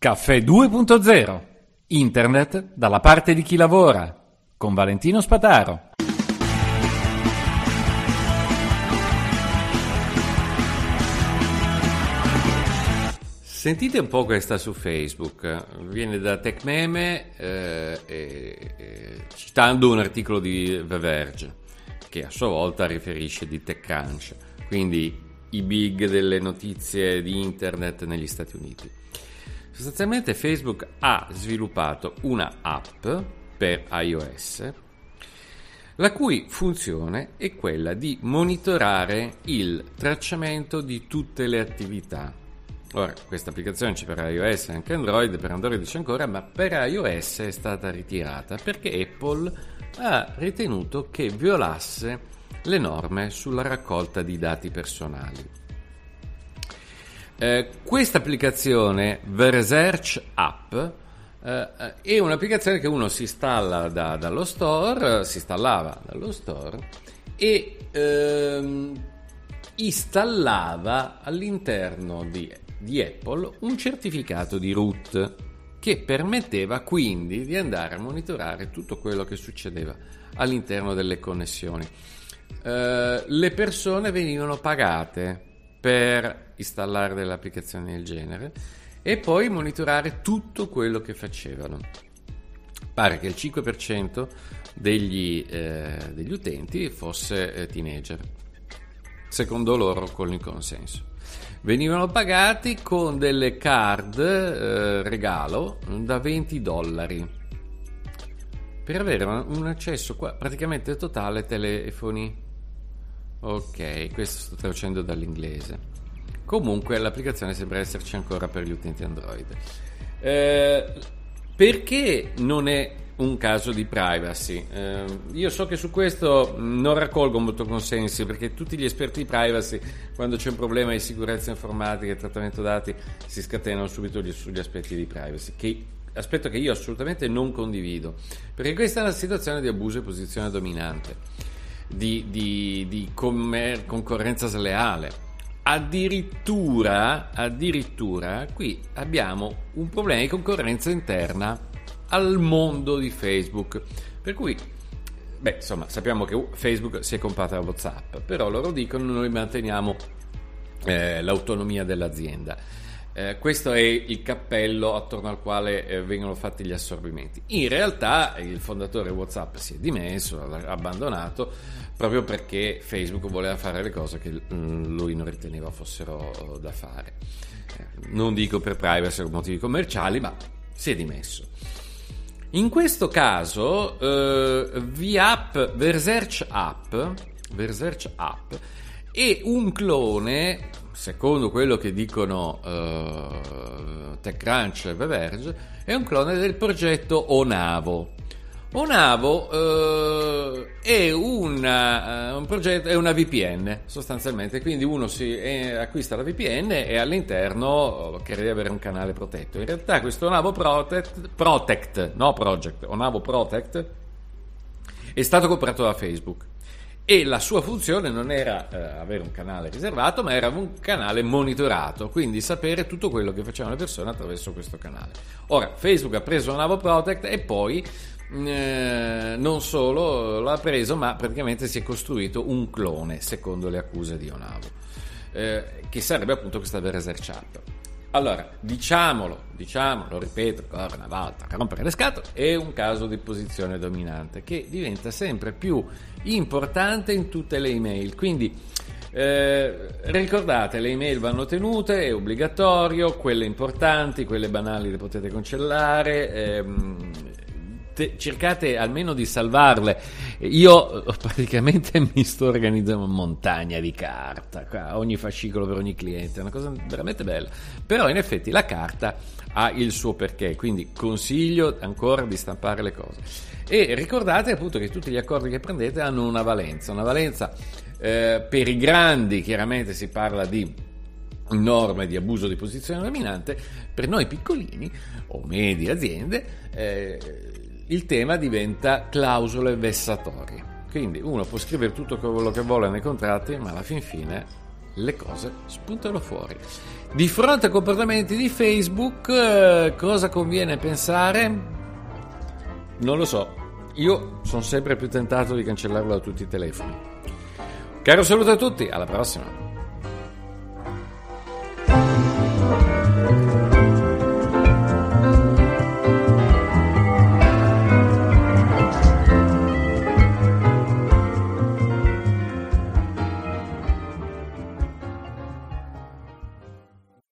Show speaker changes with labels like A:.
A: Caffè 2.0. Internet dalla parte di chi lavora. Con Valentino Spataro. Sentite un po' questa su Facebook. Viene da TechMeme citando un articolo di The Verge, che a sua volta riferisce di TechCrunch, quindi i big delle notizie di internet negli Stati Uniti. Sostanzialmente Facebook ha sviluppato una app per iOS la cui funzione è quella di monitorare il tracciamento di tutte le attività. Ora, questa applicazione c'è per iOS e anche Android, per Android c'è ancora, ma per iOS è stata ritirata perché Apple ha ritenuto che violasse le norme sulla raccolta di dati personali. Questa applicazione, The Research App, è un'applicazione che uno si installa dallo store, si installava dallo store e installava all'interno di Apple un certificato di root che permetteva quindi di andare a monitorare tutto quello che succedeva all'interno delle connessioni. Le persone venivano pagate per installare delle applicazioni del genere e poi monitorare tutto quello che facevano. Pare che il 5% degli utenti fosse teenager, secondo loro con il consenso. Venivano pagati con delle card regalo da $20 per avere un accesso praticamente totale ai telefoni. Ok, questo sto traducendo dall'inglese. Comunque l'applicazione sembra esserci ancora per gli utenti Android. Perché non è un caso di privacy? Io so che su questo non raccolgo molto consensi, perché tutti gli esperti di privacy, quando c'è un problema di sicurezza informatica e trattamento dati, si scatenano subito sugli aspetti di privacy, aspetto che io assolutamente non condivido, perché questa è una situazione di abuso di posizione dominante, di concorrenza sleale. Addirittura qui abbiamo un problema di concorrenza interna al mondo di Facebook, per cui sappiamo che Facebook si è comprata da WhatsApp, però loro dicono noi manteniamo l'autonomia dell'azienda. Questo è il cappello attorno al quale vengono fatti gli assorbimenti. In realtà il fondatore WhatsApp si è dimesso, l'ha abbandonato proprio perché Facebook voleva fare le cose che lui non riteneva fossero da fare. Non dico per privacy o motivi commerciali, ma si è dimesso. In questo caso The Research App è un clone, secondo quello che dicono TechCrunch e The Verge, è un clone del progetto Onavo. Onavo è un progetto, è una VPN sostanzialmente, quindi uno acquista la VPN e all'interno crede di avere un canale protetto. In realtà questo Onavo Onavo Protect è stato comprato da Facebook e la sua funzione non era avere un canale riservato, ma era un canale monitorato, quindi sapere tutto quello che facevano le persone attraverso questo canale. Ora Facebook ha preso Onavo Protect e poi non solo l'ha preso, ma praticamente si è costruito un clone secondo le accuse di Onavo, che sarebbe appunto questa The Research App. Allora, diciamolo, ripeto ancora una volta, per rompere le scatole, è un caso di posizione dominante che diventa sempre più importante in tutte le email, quindi ricordate, le email vanno tenute, è obbligatorio, quelle importanti, quelle banali le potete cancellare, cercate almeno di salvarle. Io praticamente mi sto organizzando una montagna di carta, ogni fascicolo per ogni cliente, è una cosa veramente bella, però in effetti la carta ha il suo perché, quindi consiglio ancora di stampare le cose e ricordate appunto che tutti gli accordi che prendete hanno una valenza per i grandi. Chiaramente si parla di norme di abuso di posizione dominante, per noi piccolini o medie aziende il tema diventa clausole vessatorie, quindi uno può scrivere tutto quello che vuole nei contratti, ma alla fin fine le cose spuntano fuori. Di fronte ai comportamenti di Facebook, cosa conviene pensare? Non lo so. Io sono sempre più tentato di cancellarlo da tutti i telefoni. Caro saluto a tutti, alla prossima.